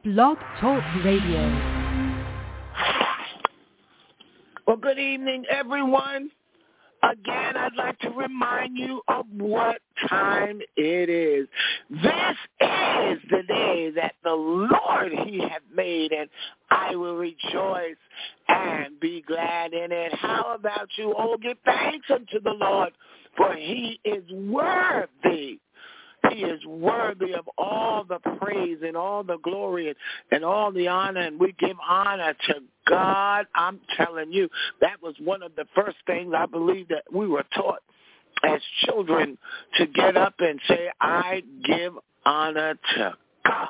Blog Talk Radio. Well, good evening, everyone. Again, I'd like to remind you of what time it is. This is the day that the Lord, He hath made, and I will rejoice and be glad in it. How about you? Oh, give thanks unto the Lord, for He is worthy. He is worthy of all the praise and all the glory and all the honor, and we give honor to God. I'm telling you, that was one of the first things I believe that we were taught as children, to get up and say, I give honor to God.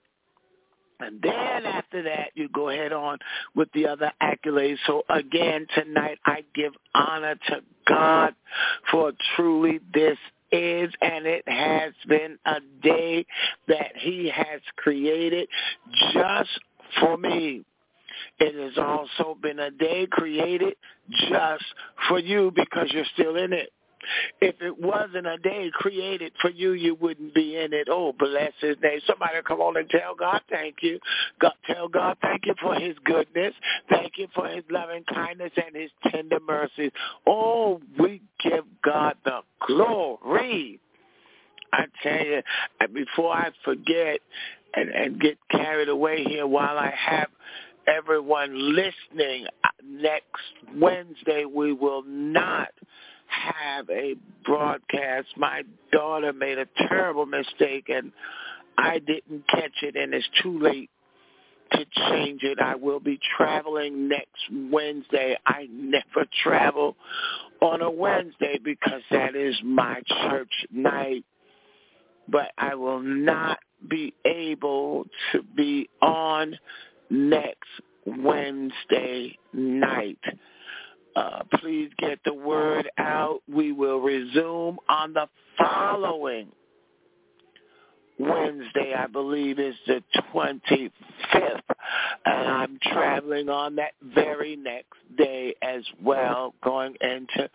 And then after that, you go ahead on with the other accolades. So again, tonight, I give honor to God, for truly this is, and it has been a day that He has created just for me. It has also been a day created just for you, because you're still in it. If it wasn't a day created for you, you wouldn't be in it. Oh, bless His name. Somebody come on and tell God thank you. Tell God thank you for His goodness. Thank you for His loving kindness and His tender mercies. Oh, we give God the glory. I tell you, before I forget and get carried away here, while I have everyone listening, next Wednesday we will not have a broadcast. My daughter made a terrible mistake, and I didn't catch it, and it's too late to change it. I will be traveling next Wednesday. I never travel on a Wednesday because that is my church night, but I will not be able to be on next Wednesday night. Please get the word out. We will resume on the following Wednesday, I believe is the 25th, and I'm traveling on that very next day as well, going into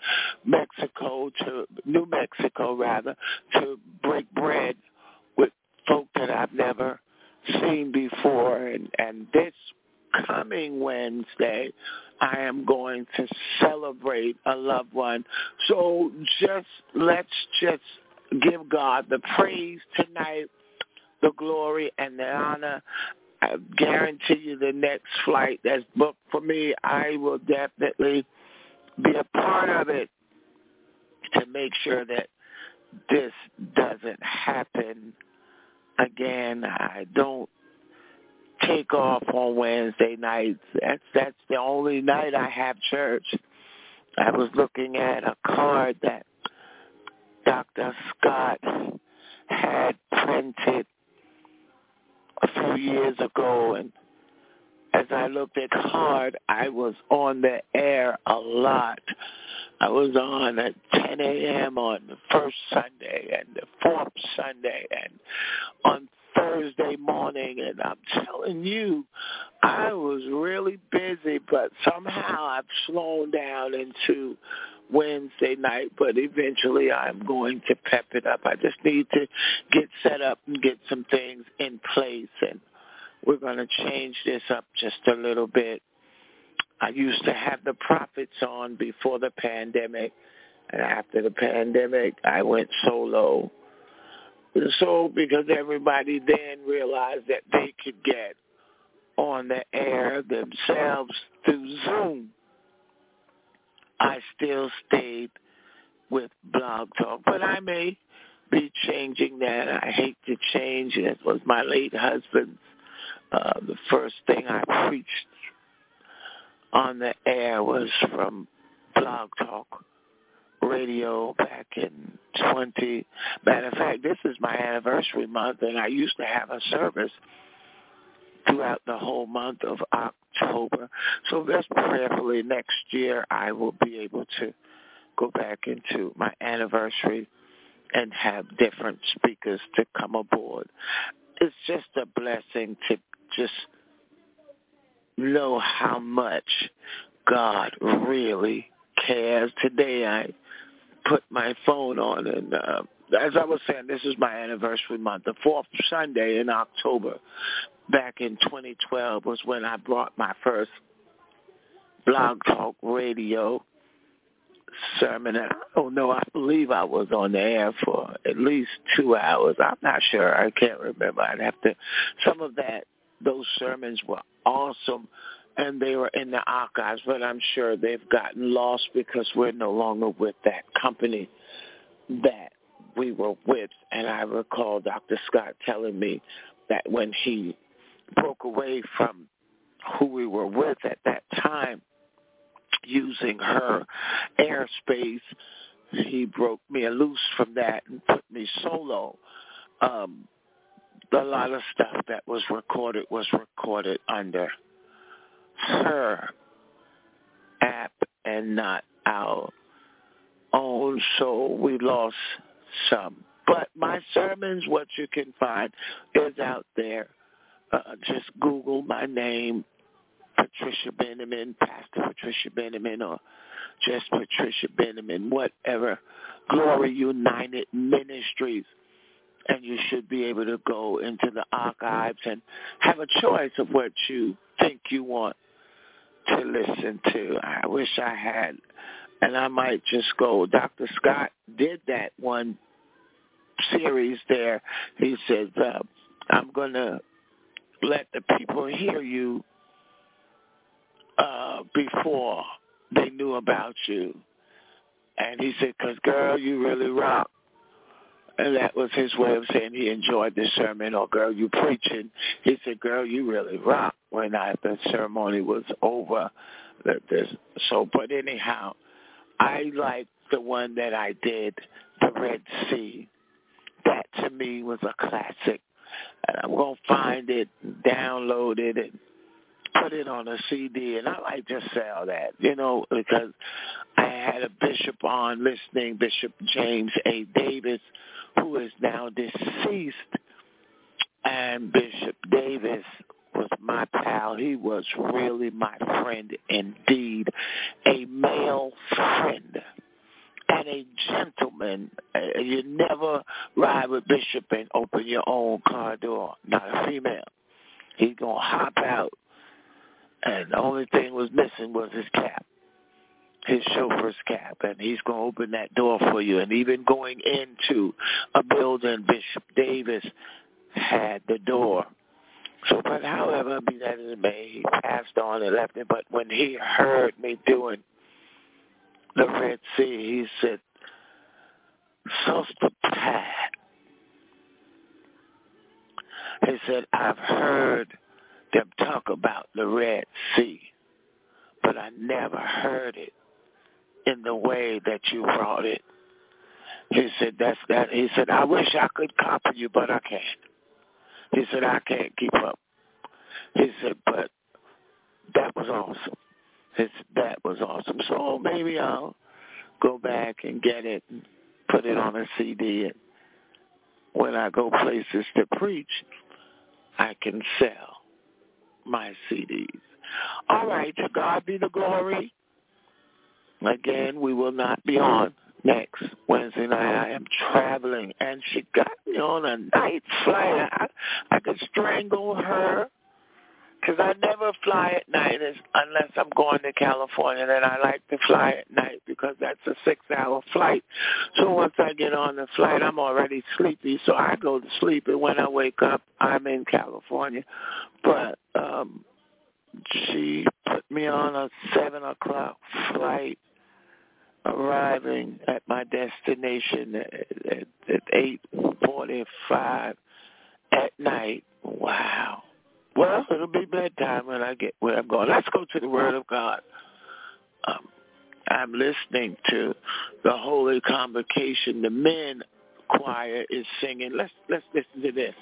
New Mexico, to break bread with folk that I've never seen before, and this coming Wednesday, I am going to celebrate a loved one. So let's give God the praise tonight, the glory, and the honor. I guarantee you the next flight that's booked for me, I will definitely be a part of it to make sure that this doesn't happen again. I don't take off on Wednesday nights. That's the only night I have church. I was looking at a card that Dr. Scott had printed a few years ago, and as I looked at the card, I was on the air a lot. I was on at 10 a.m. on the first Sunday and the fourth Sunday and on Thursday morning, and I'm telling you, I was really busy, but somehow I've slowed down into Wednesday night, but eventually I'm going to pep it up. I just need to get set up and get some things in place, and we're going to change this up just a little bit. I used to have the prophets on before the pandemic, and after the pandemic, I went solo. So because everybody then realized that they could get on the air themselves through Zoom, I still stayed with Blog Talk. But I may be changing that. I hate to change. It was my late husband's. The first thing I preached on the air was from Blog Talk Radio back in matter of fact, this is my anniversary month, and I used to have a service throughout the whole month of October. So just prayerfully next year I will be able to go back into my anniversary and have different speakers to come aboard. It's just a blessing to just know how much God really cares. Today I put my phone on, and as I was saying, this is my anniversary month. The fourth Sunday in October back in 2012 was when I brought my first Blog Talk Radio sermon. And I don't know, I believe I was on the air for at least 2 hours. I'm not sure. I can't remember. I'd have to. Some of those sermons were awesome, and they were in the archives, but I'm sure they've gotten lost because we're no longer with that company that we were with. And I recall Dr. Scott telling me that when he broke away from who we were with at that time, using her airspace, he broke me loose from that and put me solo. A lot of stuff that was recorded under her app and not our own, so we lost some. But my sermons, what you can find, is out there. Just Google my name, Patricia Benjamin, Pastor Patricia Benjamin, or just Patricia Benjamin, whatever, Glory United Ministries, and you should be able to go into the archives and have a choice of what you think you want to listen to. I wish I had, and I might just go. Dr. Scott did that one series there. He said, I'm going to let the people hear you before they knew about you. And he said, because, girl, you really rock. And that was his way of saying he enjoyed the sermon. Or, girl, you preaching. He said, girl, you really rock, when the ceremony was over. But anyhow, I liked the one that I did, the Red Sea. That, to me, was a classic. And I'm going to find it, download it, and put it on a CD, and I like to sell that, because I had a bishop on listening, Bishop James A. Davis, who is now deceased, and Bishop Davis was my pal. He was really my friend indeed, a male friend and a gentleman. You never ride with Bishop and open your own car door, not a female. He's going to hop out. And the only thing was missing was his cap, his chauffeur's cap, and he's going to open that door for you. And even going into a building, Bishop Davis had the door. So, but however, be that as it may, he passed on and left it. But when he heard me doing the Red Sea, he said, Sister Pat, he said, I've heard them talk about the Red Sea, but I never heard it in the way that you brought it. He said, that's that. He said, I wish I could copy you, but I can't. He said, I can't keep up. He said, but that was awesome. He said, that was awesome. So maybe I'll go back and get it and put it on a CD, and when I go places to preach, I can sell my CDs. All right, to God be the glory. Again, we will not be on next Wednesday night. I am traveling, and she got me on a night flight. I could strangle her, because I never fly at night unless I'm going to California. And I like to fly at night because that's a 6-hour flight. So once I get on the flight, I'm already sleepy, so I go to sleep, and when I wake up, I'm in California. But she put me on a 7 o'clock flight, arriving at my destination at 8:45 at night. Wow. Well, it'll be bedtime when I get where I'm going. Let's go to the Word of God. I'm listening to the Holy Convocation. The men choir is singing. Let's listen to this.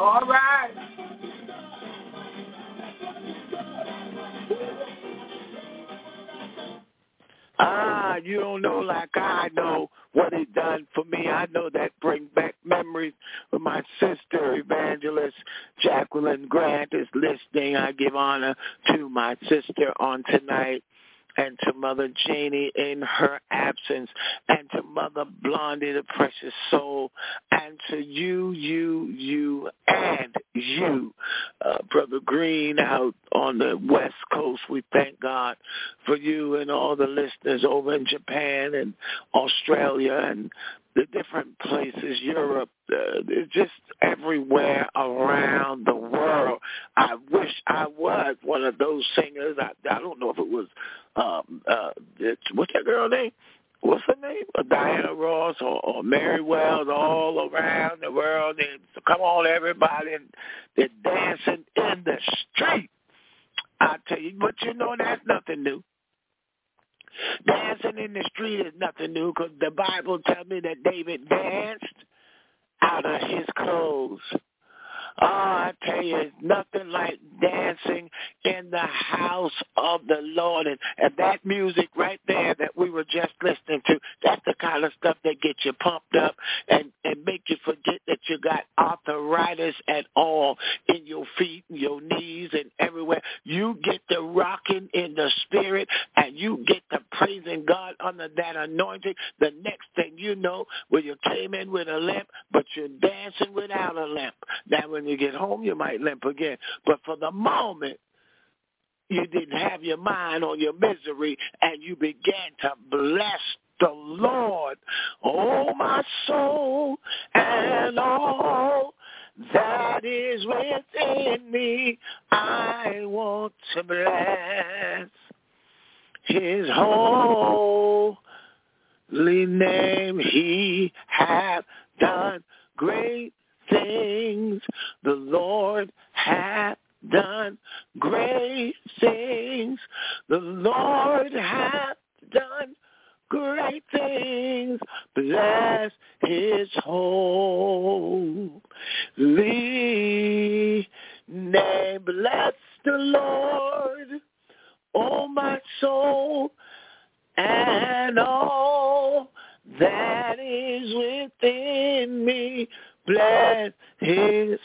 All right. You don't know like I know what he done for me. I know that bring back memories of my sister, Evangelist Jacqueline Grant is listening. I give honor to my sister on tonight, and to Mother Janie in her absence, and to Mother Blondie, the precious soul, and to you, Brother Green out on the West Coast. We thank God for you and all the listeners over in Japan and Australia and the different places, Europe, just everywhere around the world. I wish I was one of those singers. I don't know if it was, what's that girl name? What's her name? Diana Ross or Mary Wells, all around the world. And so come on, everybody, and they're dancing in the street. I tell you, but you know that's nothing new. Dancing in the street is nothing new because the Bible tells me that David danced out of his clothes. Oh, I tell you, it's nothing like dancing in the house of the Lord. And that music right there that we were just listening to, that's the kind of stuff that gets you pumped up and make you forget that you got arthritis at all in your feet and your knees and everywhere. You get to rocking in the spirit and you get to praising God under that anointing. The next thing you know, well, you came in with a limp, but you're dancing without a limp. Now, when you get home, you might limp again. But for the moment, you didn't have your mind on your misery, and you began to bless the Lord. Oh, my soul, and all that is within me, I want to bless his holy name. He hath done great things. The Lord hath done great things. The Lord hath done great things. Bless his holy name. Bless the Lord, oh my soul, and all that is within me. Bless his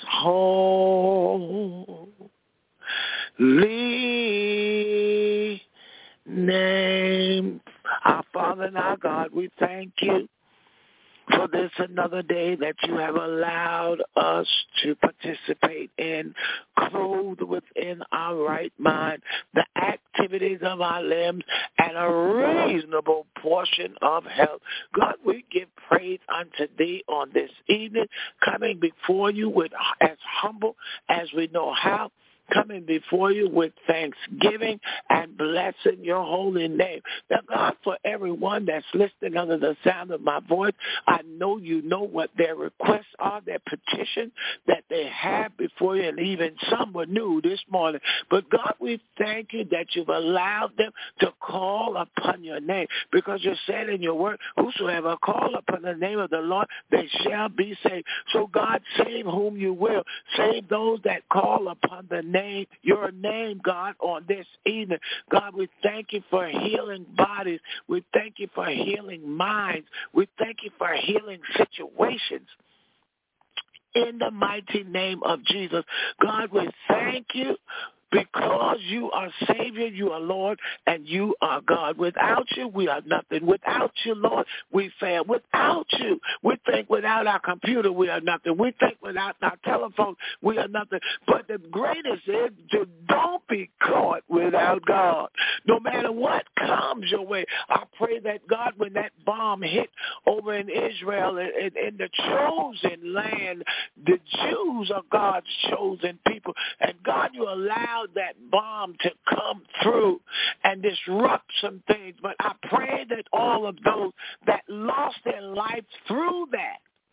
holy name. Our Father and our God, we thank you for this another day that you have allowed us to participate in, clothed within our right mind, the activities of our limbs, and a reasonable portion of health. God, we give praise unto thee on this evening, coming before you with as humble as we know how, coming before you with thanksgiving and blessing your holy name. Now, God, for everyone that's listening under the sound of my voice, I know you know what their requests are, their petition that they have before you, and even some were new this morning. But, God, we thank you that you've allowed them to call upon your name, because you said in your word, whosoever call upon the name of the Lord, they shall be saved. So, God, save whom you will. Save those that call upon the name, your name, God, on this evening. God, we thank you for healing bodies. We thank you for healing minds. We thank you for healing situations. In the mighty name of Jesus, God, we thank you because you are Savior, you are Lord, and you are God. Without you, we are nothing. Without you, Lord, we fail. Without you, we think without our computer, we are nothing. We think without our telephone, we are nothing. But the greatest is to don't be caught without God. No matter what comes your way, I pray that, God, when that bomb hit over in Israel, in the chosen land, the Jews are God's chosen people. And God, you allowed that bomb to come through and disrupt some things. But I pray that all of those that lost their life through that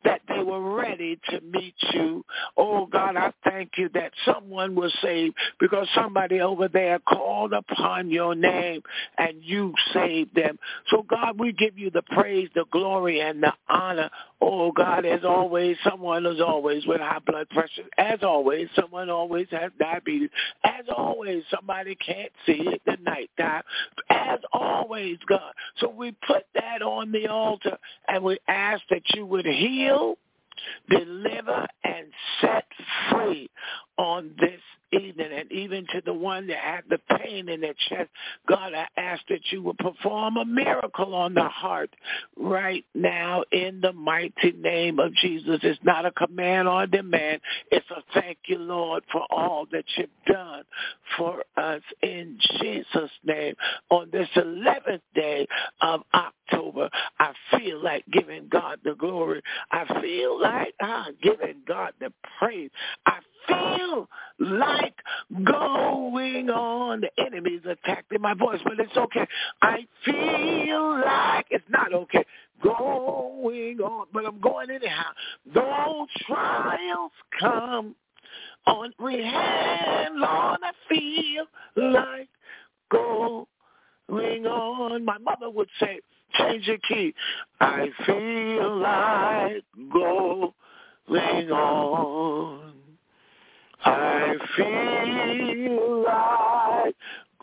that they were ready to meet you. Oh, God, I thank you that someone was saved because somebody over there called upon your name and you saved them. So, God, we give you the praise, the glory, and the honor. Oh, God, as always, someone is always with high blood pressure. As always, someone always has diabetes. As always, somebody can't see at the nighttime. As always, God. So we put that on the altar, and we ask that you would heal, deliver, and set free on this evening. And even to the one that had the pain in their chest, God, I ask that you would perform a miracle on the heart right now in the mighty name of Jesus. It's not a command or a demand. It's a thank you, Lord, for all that you've done for us in Jesus' name. On this 11th day of October, I feel like giving God the glory. I feel like giving God the praise. I feel like going on. The enemy's attacking my voice, but it's okay. I feel like it's not okay going on, but I'm going anyhow. Though trials come on every hand, Lord, I feel like going on. My mother would say, change your key. I feel like going on. I feel like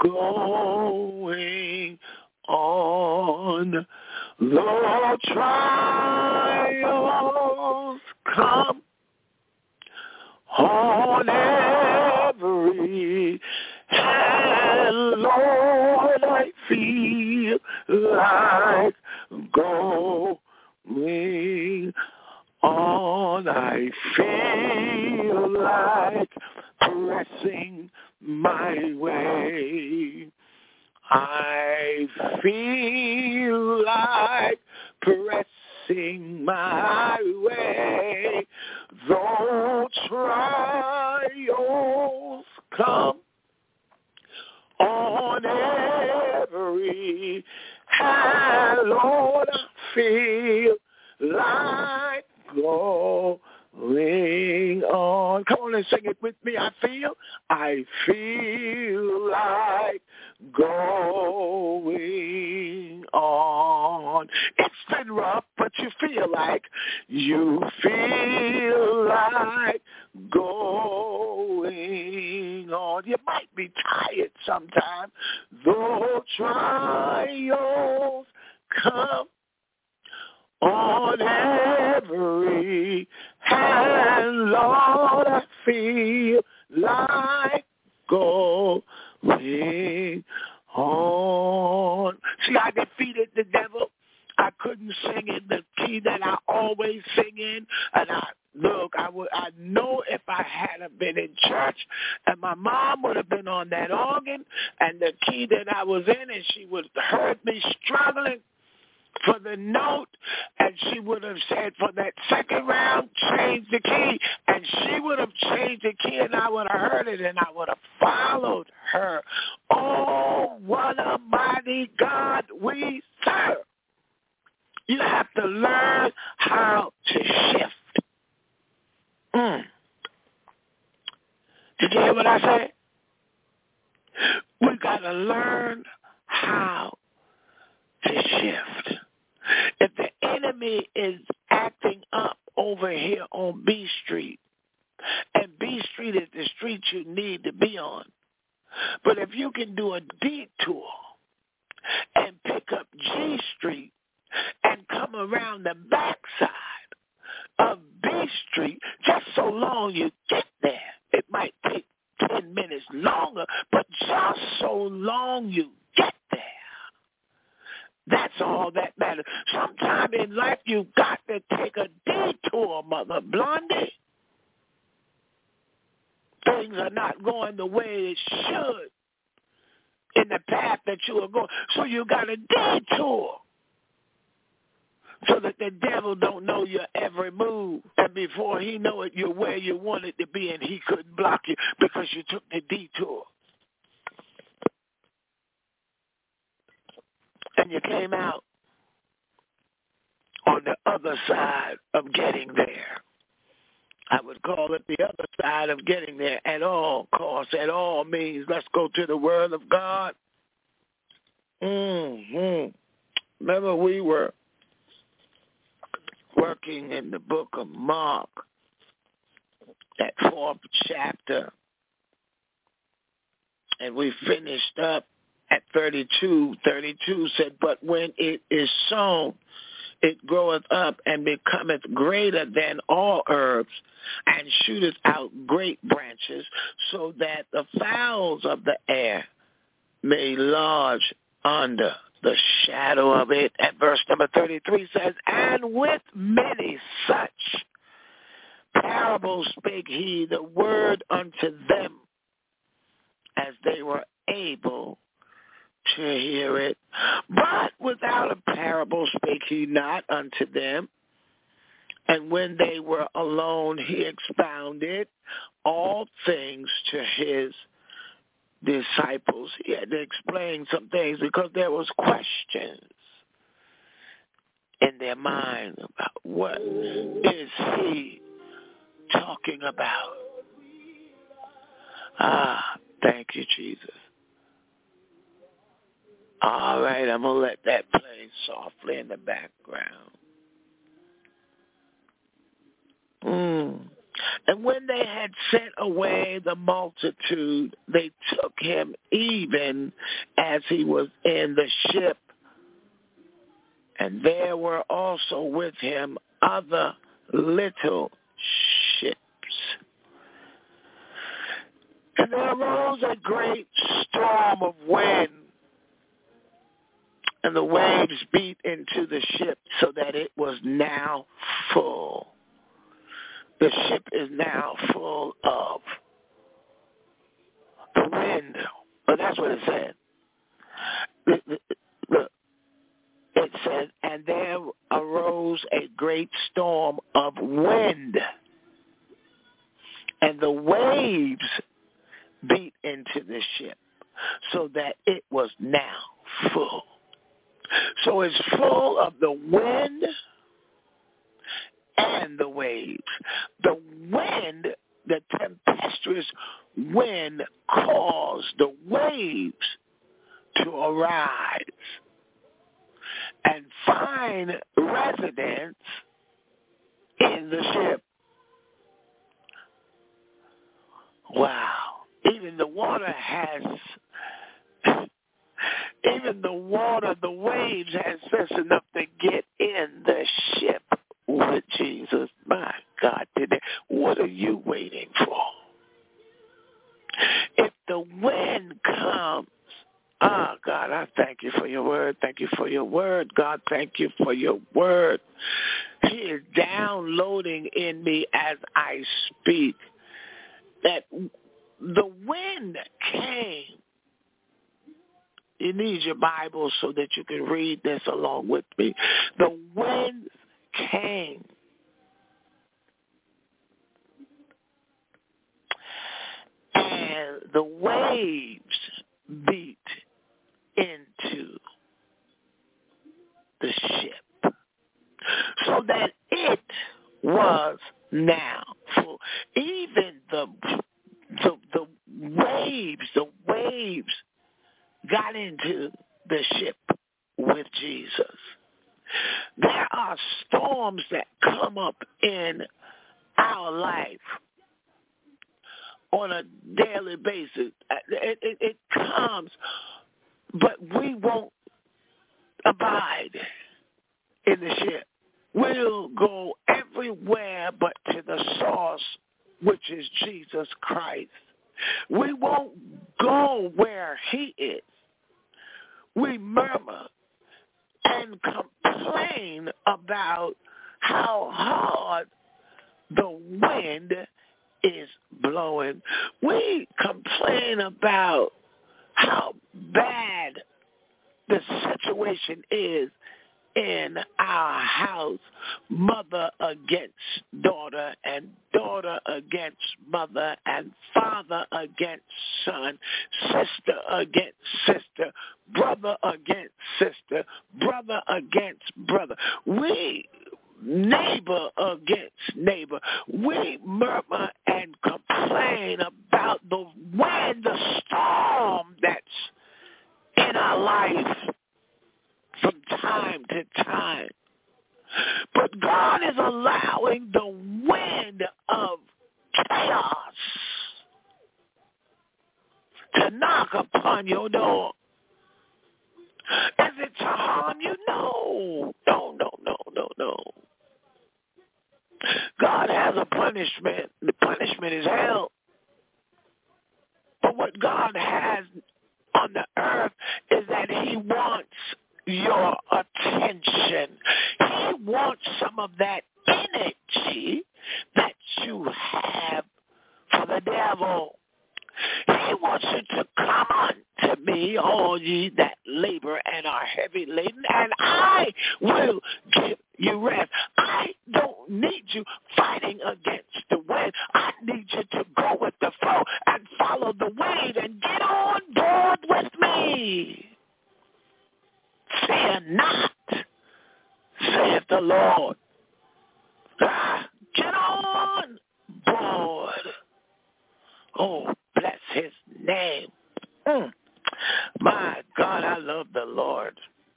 going on. Though trials come on every hand, Lord, I feel like going on. I feel like pressing my way. I feel like pressing my way. Though trials come on every hand, Lord, I feel like going on. Come on and sing it with me. I feel like going on. It's been rough, but you feel like going on. You might be tired sometimes, though trials come on every hand, Lord, I feel like going on. See, I defeated the devil. I couldn't sing in the key that I always sing in. And I know if I hadn't been in church and my mom would have been on that organ and the key that I was in, and she would have heard me struggling for the note, and she would have said, for that second round, change the key. And she would have changed the key, and I would have heard it, and I would have followed her. Oh, what a mighty God we serve. You have to learn how to shift. Did you hear what I said? We got to learn how to shift. If the enemy is acting up over here on B Street, and B Street is the street you need to be on, but if you can do a detour and pick up G Street and come around the backside of B Street, just so long you get there, it might take 10 minutes longer, but just so long you get there. That's all that matters. Sometime in life, you've got to take a detour, Mother Blondie. Things are not going the way it should in the path that you are going. So you got a detour so that the devil don't know your every move. And before he know it, you're where you wanted to be, and he couldn't block you because you took the detour. And you came out on on the other side of getting there. I would call it the other side of getting there at all costs, at all means. Let's go to the Word of God. Remember, we were working in the book of Mark, that 4th chapter, and we finished up at 32. 32 said, but when it is sown, it groweth up and becometh greater than all herbs, and shooteth out great branches, so that the fowls of the air may lodge under the shadow of it. And verse number 33 says, and with many such parables spake he the word unto them, as they were able to hear it. But without a parable spake he not unto them. And when they were alone, he expounded all things to his disciples. He had to explain some things because there was questions in their mind about what is he talking about. Thank you, Jesus. All right, I'm going to let that play softly in the background. And when they had sent away the multitude, they took him even as he was in the ship. And there were also with him other little ships. And there arose a great storm of wind, and the waves beat into the ship so that it was now full. The ship is now full of the wind. But that's what it said. It said, and there arose a great storm of wind, and the waves beat into the ship so that it was now full. So it's full of the wind and the waves. The wind, the tempestuous wind, caused the waves to arise and find residence in the ship. Wow. Even the waves has sense enough to get in the ship with Jesus. My God, today, what are you waiting for? If the wind comes, God, I thank you for your word. Thank you for your word. God, thank you for your word. He is downloading in me as I speak that the wind came. You need your Bible so that you can read this along with me. The wind came. And the waves beat into the ship so that it was now full. Even the waves got into the ship with Jesus. There are storms that come up in our life on a daily basis. It comes, but we won't abide in the ship. We'll go everywhere but to the source, which is Jesus Christ. We won't go where he is. We murmur and complain about how hard the wind is blowing. We complain about how bad the situation is in our house, mother against daughter and daughter against mother and father against son, sister against sister, brother against sister, brother against brother. We neighbor against neighbor. We murmur and complain about the wind, the storm that's in our life from time to time. But God is allowing the wind of chaos to knock upon your door. Is it to harm you? No. No. God has a punishment. The punishment is hell. But what God has on the earth is that he wants your attention. He wants some of that energy that you have for the devil. He wants you to come unto me, all ye that labor and are heavy laden, and I will give you rest. I don't need you fighting against the wind. I need you to go with the flow and follow the wave and get on board with me. Fear not, saith the Lord. Get on board. Oh, bless his name. My God, I love the Lord.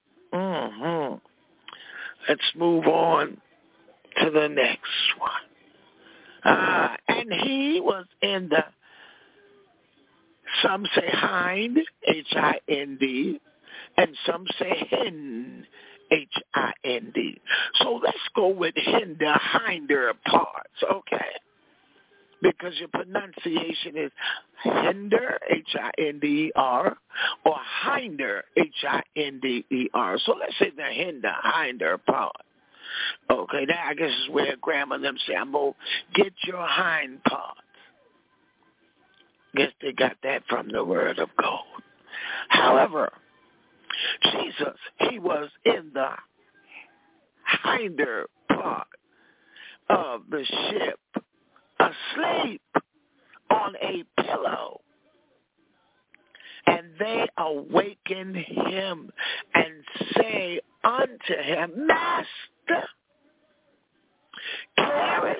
Let's move on to the next one. And he was in the, some say hind, H-I-N-D, and some say hind, H-I-N-D. So let's go with hinder, hinder parts, okay? Because your pronunciation is hinder, H-I-N-D-E-R, or hinder, H-I-N-D-E-R. So let's say the hinder, hinder part. Okay, that I guess is where grandma them say, I'm going to get your hind part. Guess they got that from the word of God. However, Jesus, he was in the hinder part of the ship, asleep on a pillow. And they awakened him and say unto him, Master, carest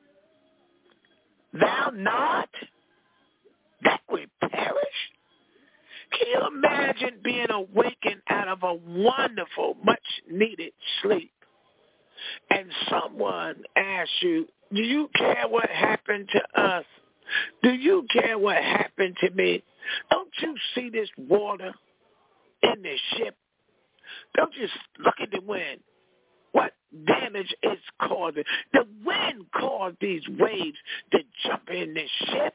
thou not that we perish? Can you imagine being awakened out of a wonderful, much-needed sleep? And someone asks you, do you care what happened to us? Do you care what happened to me? Don't you see this water in the ship? Don't you look at the wind? What damage it's causing? The wind caused these waves to jump in this ship.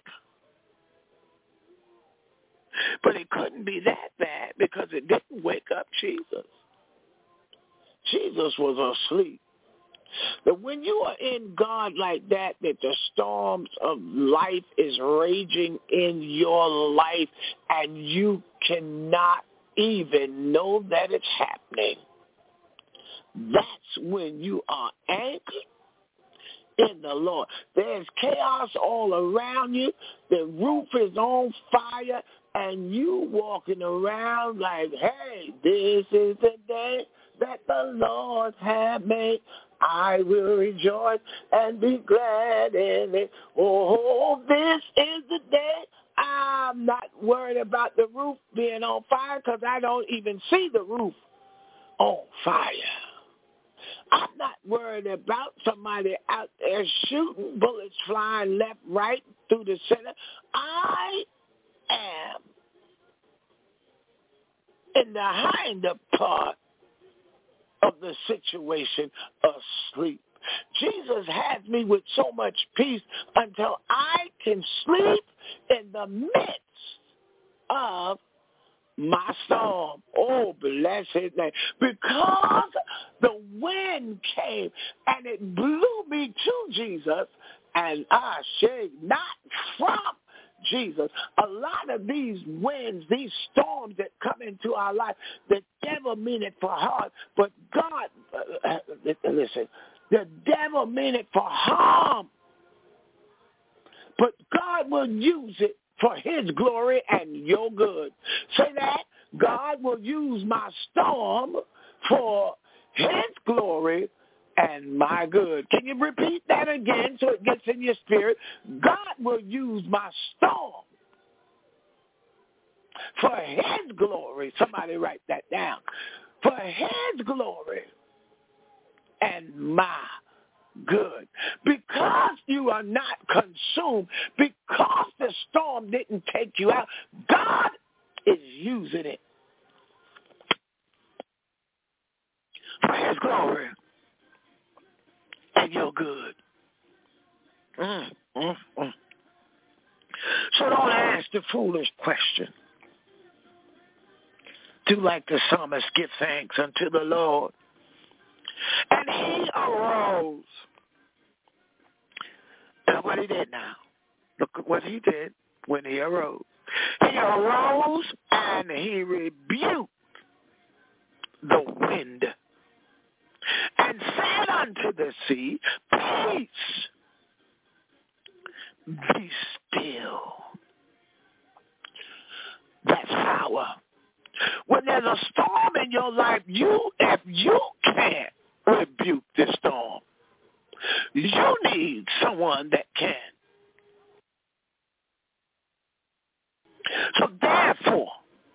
But it couldn't be that bad because it didn't wake up Jesus. Jesus was asleep. But when you are in God like that the storms of life is raging in your life and you cannot even know that it's happening, that's when you are anchored in the Lord. There's chaos all around you. The roof is on fire, and you walking around like, hey, this is the day that the Lord has made. I will rejoice and be glad in it. Oh, this is the day. I'm not worried about the roof being on fire because I don't even see the roof on fire. I'm not worried about somebody out there shooting, bullets flying left, right, through the center. I am in the hinder part of the situation asleep. Jesus has me with so much peace until I can sleep in the midst of my storm. Oh, bless his name. Because the wind came and it blew me to Jesus, and I say not from Jesus. A lot of these winds, these storms that come into our life, the devil mean it for harm, but God, listen, the devil mean it for harm, but God will use it for his glory and your good. Say that. God will use my storm for his glory and my good. Can you repeat that again so it gets in your spirit? God will use my storm for his glory. Somebody write that down. For his glory and my good. Because you are not consumed, because the storm didn't take you out, God is using it for his glory and your good. So don't ask the foolish question. Do like the psalmist, give thanks unto the Lord. And he arose. Look what he did now. Look at what he did when he arose. He arose and he rebuked the wind and said unto the sea, peace, be still. That's power. When there's a storm in your life, if you can't rebuke the storm, you need someone that can. So therefore,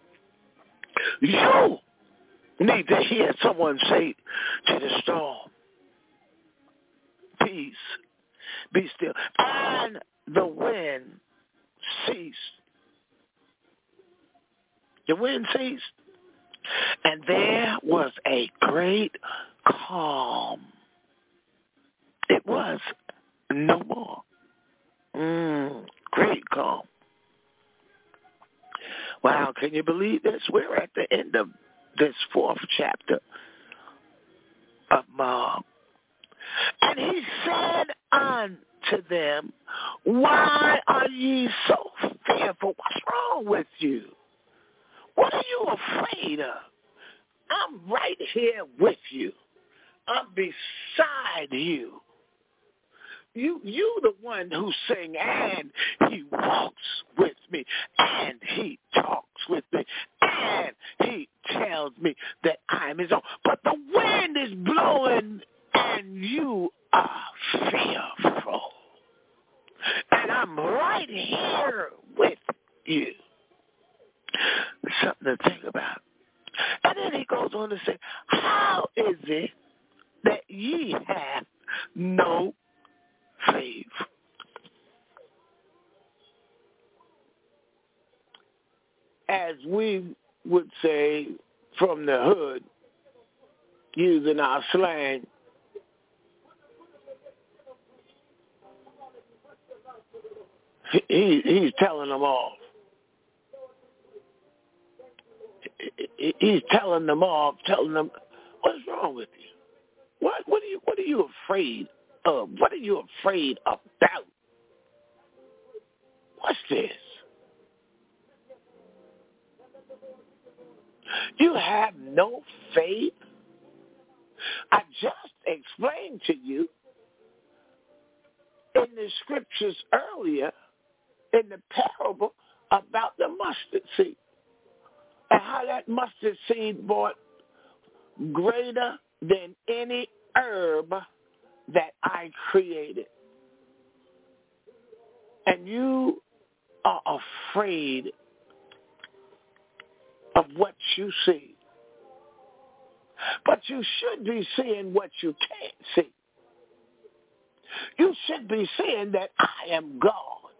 you need to hear someone say to the storm, peace, be still. And the wind ceased. The wind ceased. And there was a great calm. It was no more. Great calm. Wow, can you believe this? We're at the end of this 4th chapter of Mark. And he said unto them, why are ye so fearful? What's wrong with you? What are you afraid of? I'm right here with you. I'm beside you. You the one who sing, and he walks with me, and he talks with me, and he tells me that I'm his own. But the wind is blowing, and you are fearful. And I'm right here with you. Something to think about. And then he goes on to say, how is it that ye have no faith? As we would say from the hood, using our slang, he's telling them off. He's telling them off, telling them, what's wrong with you? What are you afraid of? What are you afraid about? What's this? You have no faith? I just explained to you in the scriptures earlier, in the parable about the mustard seed, and how that mustard seed brought greater than any herb that I created. And you are afraid of what you see. But you should be seeing what you can't see. You should be seeing that I am God.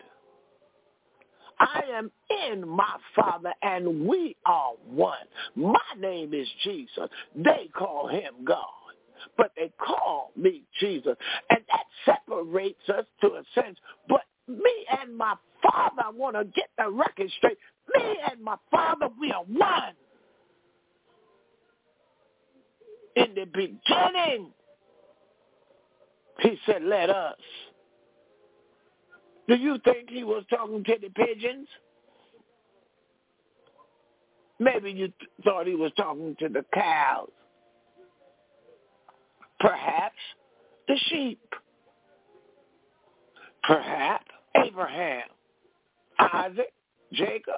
I am in my Father, and we are one. My name is Jesus. They call him God, but they call me Jesus. And that separates us to a sense. But me and my Father, I want to get the record straight. Me and my Father, we are one. In the beginning, he said, let us. Do you think he was talking to the pigeons? Maybe you thought he was talking to the cows. Perhaps the sheep. Perhaps Abraham, Isaac, Jacob,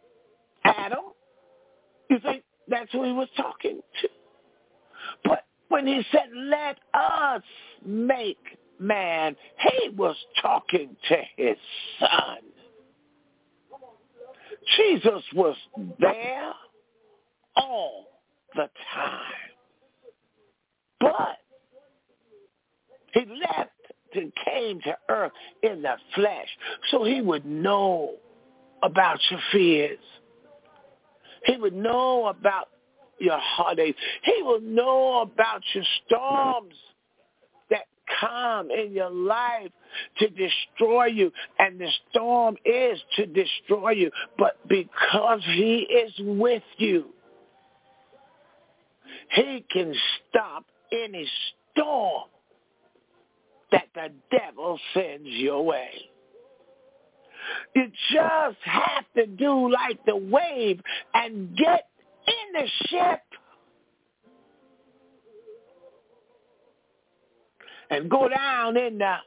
Adam. You think that's who he was talking to? But when he said, let us make man, he was talking to his son. Jesus was there all the time. But he left and came to earth in the flesh so he would know about your fears. He would know about your heartaches. He will know about your storms that come in your life to destroy you. And the storm is to destroy you. But because he is with you, he can stop any storm that the devil sends your way. You just have to do like the wave and get in the ship and go down in the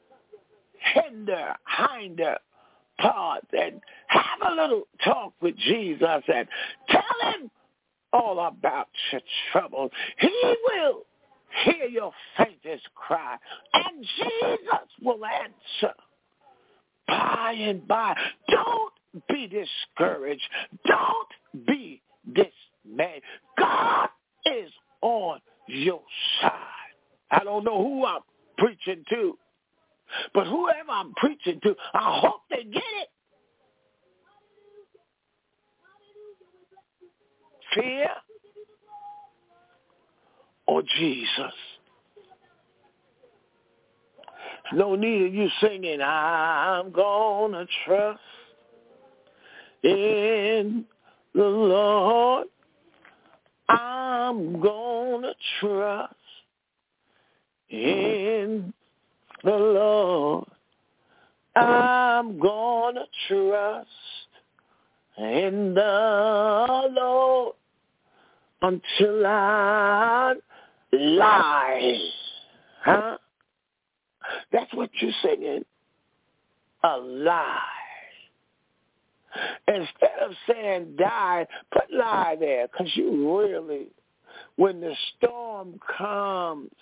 hinder part and have a little talk with Jesus and tell him all about your trouble. He will hear your faintest cry, and Jesus will answer by and by. Don't be discouraged. Don't be dismayed. God is on your side. I don't know who I'm preaching to, but whoever I'm preaching to, I hope they get it. Fear or Jesus? No need of you singing, I'm gonna trust in the Lord. I'm gonna trust in the Lord. I'm gonna trust in the Lord until I lie. Huh? That's what you're singing. A lie. Instead of saying die, put lie there, because you really, when the storm comes,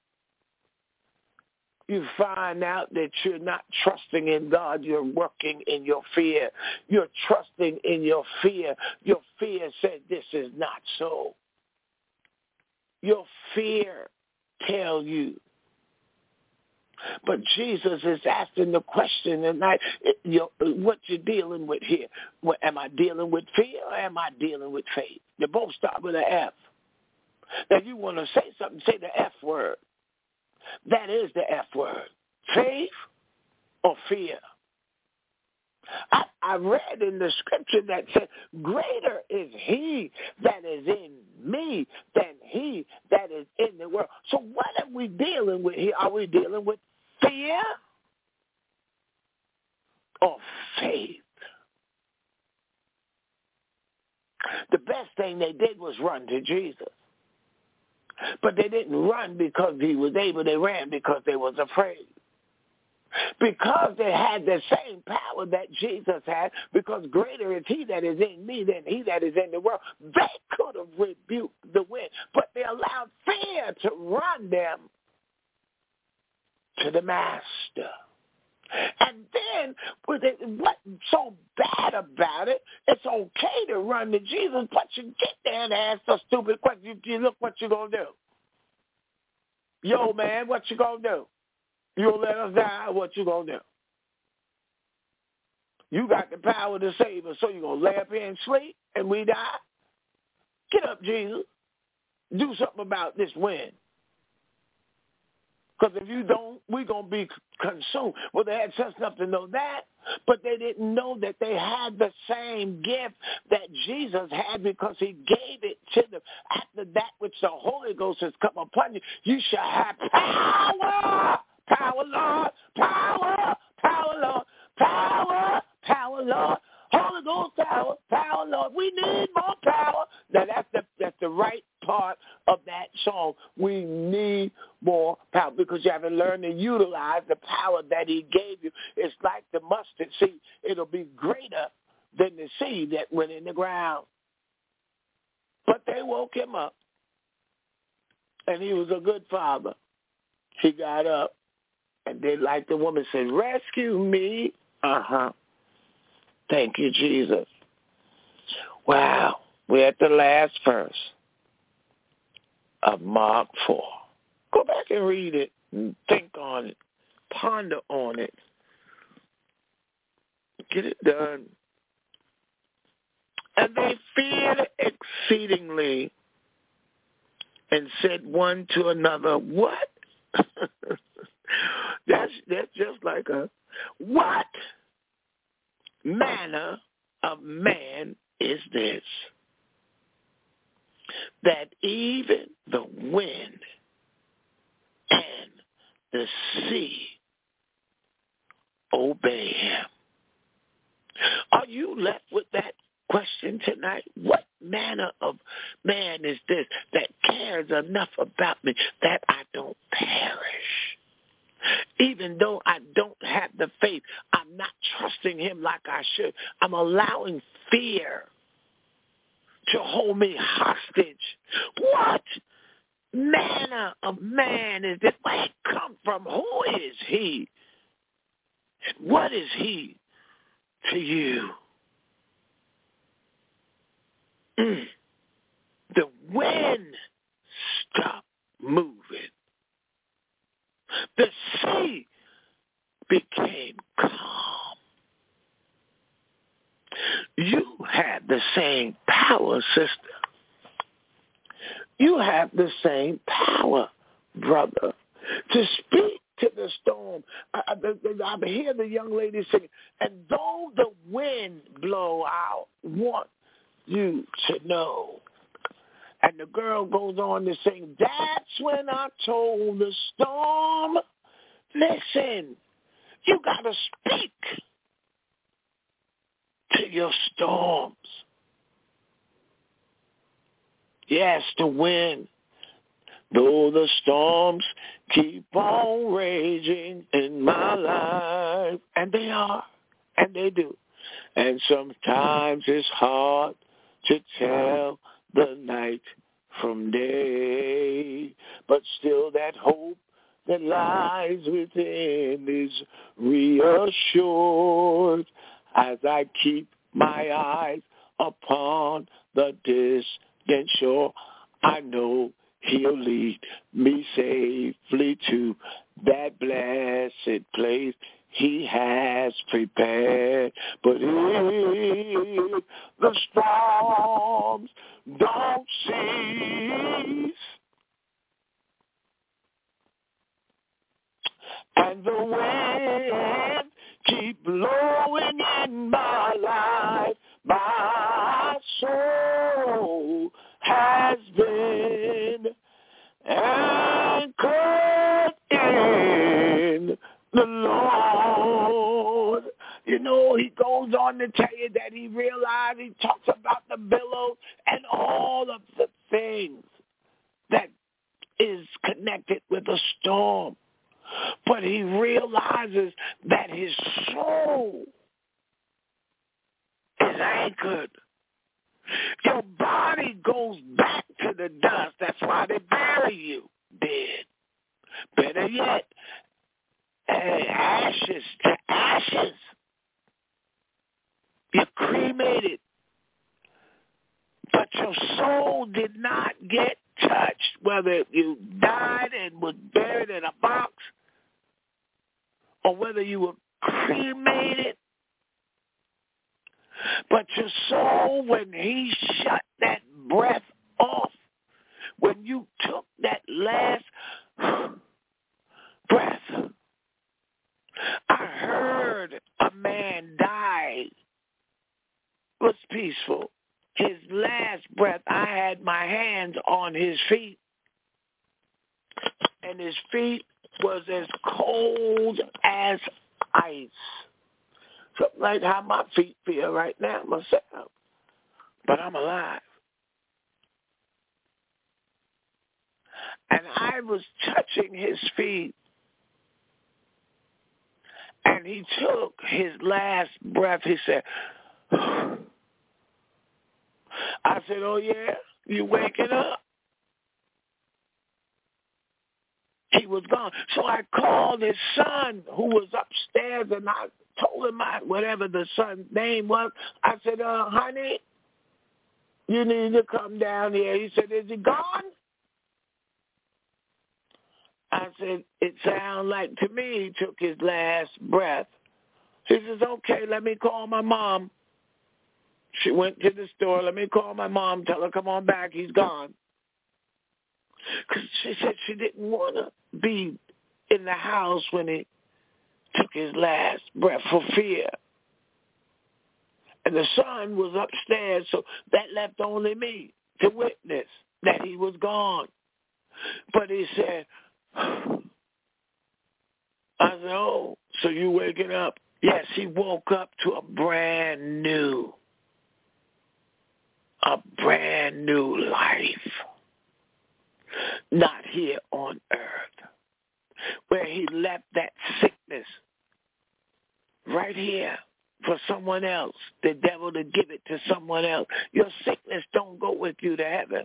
you find out that you're not trusting in God. You're working in your fear. You're trusting in your fear. Your fear said this is not so. Your fear tells you. But Jesus is asking the question tonight, what you're dealing with here. Am I dealing with fear or am I dealing with faith? They both start with an F. Now you want to say something, say the F word. That is the F word. Faith or fear. I read in the scripture that said, greater is he that is in me than he that is in the world. So what are we dealing with here? Are we dealing with fear or faith? The best thing they did was run to Jesus. But they didn't run because he was able. They ran because they was afraid. Because they had the same power that Jesus had, because greater is he that is in me than he that is in the world, they could have rebuked the wind, but they allowed fear to run them to the master. And then, what's so bad about it, it's okay to run to Jesus, but you get there and ask a stupid question. You look what you going to do. Yo, man, what you going to do? You'll let us die, what you going to do? You got the power to save us, so you going to lay up here and sleep and we die? Get up, Jesus. Do something about this wind. Because if you don't, we're going to be consumed. Well, they had sense enough to know that, but they didn't know that they had the same gift that Jesus had because he gave it to them. After that which the Holy Ghost has come upon you, you shall have power. Power, Lord. Power. Power, Lord. Power. Power, Lord. Holy Ghost power. Power, Lord. We need more power. Now, that's the right part of that song. We need more power because you haven't learned to utilize the power that he gave you. It's like the mustard seed. It'll be greater than the seed that went in the ground. But they woke him up. And he was a good father. He got up and did like the woman said, rescue me. Thank you, Jesus. Wow. We're at the last verse of Mark 4. Go back and read it and think on it. Ponder on it. Get it done. And they feared exceedingly and said one to another, what? That's just like what manner of man is this, that even the wind and the sea obey him? Are you left with that question tonight? What manner of man is this that cares enough about me that I don't perish? Even though I don't have the faith, I'm not trusting him like I should. I'm allowing fear to hold me hostage. What manner of man is this? Where it come from? Who is he? And what is he to you? The wind stopped moving. The sea became calm. You have the same power, sister. You have the same power, brother, to speak to the storm. I hear the young lady singing, and though the wind blow, I want you to know. And the girl goes on to sing, that's when I told the storm, listen, you got to speak to your storms. Yes, the wind, though the storms keep on raging in my life. And they are, and they do. And sometimes it's hard to tell the night from day, but still that hope that lies within is reassured as I keep my eyes upon the distant shore. I know he'll lead me safely to that blessed place he has prepared. But if the storms don't cease and the wind keep blowing in my life, my soul has been anchored in the Lord. You know, he goes on to tell you that he realized, he talks about the billows and all of the things that is connected with a storm. But he realizes that his soul is anchored. Your body goes back to the dust. That's why they bury you dead. Better yet, ashes to ashes. You're cremated. But your soul did not get touched, whether you died and was buried in a box or whether you were cremated. But your soul, when he shut that breath off, when you took that last breath, I heard a man die. It was peaceful. His last breath, I had my hands on his feet, and his feet was as cold as ice. Something like how my feet feel right now myself. But I'm alive. And I was touching his feet, and he took his last breath. He said, I said, oh, yeah? You waking up? was gone. So I called his son who was upstairs, and I told him whatever the son's name was. I said, honey, you need to come down here. He said, is he gone? I said, it sounds like to me he took his last breath. He says, okay, let me call my mom. She went to the store. Let me call my mom, tell her come on back. He's gone. Because she said she didn't want to be in the house when he took his last breath for fear. And the son was upstairs, so that left only me to witness that he was gone. But he said, I said, oh, so you waking up? Yes, he woke up to a brand new life. Not here on earth, where he left that sickness right here for someone else, the devil to give it to someone else. Your sickness don't go with you to heaven.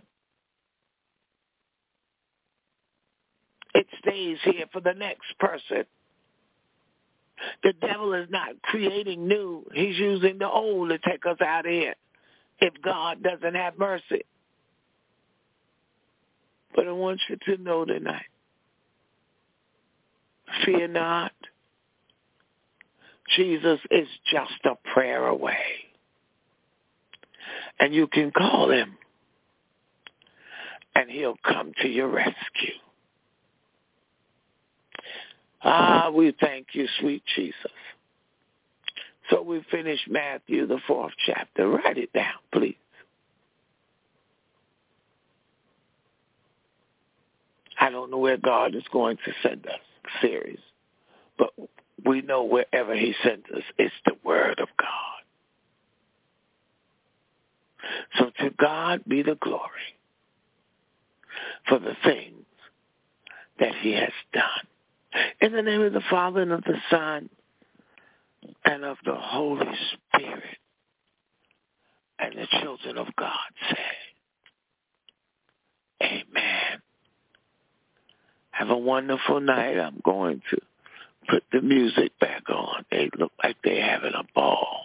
It stays here for the next person. The devil is not creating new. He's using the old to take us out of here if God doesn't have mercy. But I want you to know tonight, fear not. Jesus is just a prayer away. And you can call him, and he'll come to your rescue. We thank you, sweet Jesus. So we finished Matthew, the 4th chapter. Write it down, please. I don't know where God is going to send us, series, but we know wherever he sends us, it's the word of God. So to God be the glory for the things that he has done. In the name of the Father, and of the Son, and of the Holy Spirit, and the children of God say, amen. Have a wonderful night. I'm going to put the music back on. They look like they're having a ball.